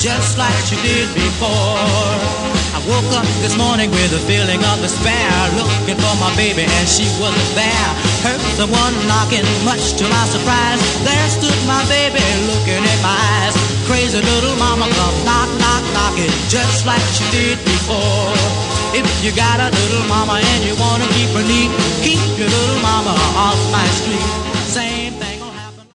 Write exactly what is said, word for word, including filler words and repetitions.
just like she did before. I woke up this morning with a feeling of despair, looking for my baby and she wasn't there. Heard someone knocking, much to my surprise. There stood my baby looking in my eyes. Crazy little mama come knock, knock, knocking, just like she did before. If you got a little mama and you wanna keep her neat, keep your little mama off my street.